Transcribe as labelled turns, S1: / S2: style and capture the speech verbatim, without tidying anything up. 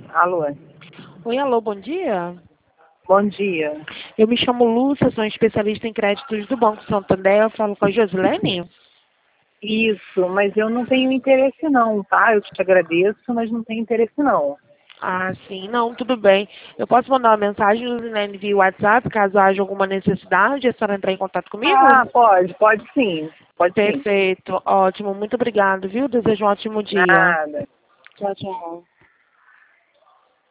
S1: Alô?
S2: Oi, alô, bom dia.
S1: Bom dia.
S2: Eu me chamo Lúcia, sou especialista em créditos do Banco Santander. Eu falo com a Josilene?
S1: Isso, mas eu não tenho interesse não, tá? Eu te agradeço, mas não tenho interesse não.
S2: Ah, sim, não, tudo bem. Eu posso mandar uma mensagem, Josilene, via WhatsApp, caso haja alguma necessidade, é só entrar em contato comigo?
S1: Ah, pode, pode sim. Pode sim.
S2: Perfeito, ótimo, muito obrigado, viu? Desejo um ótimo dia.
S1: Nada.
S2: Tchau, tchau.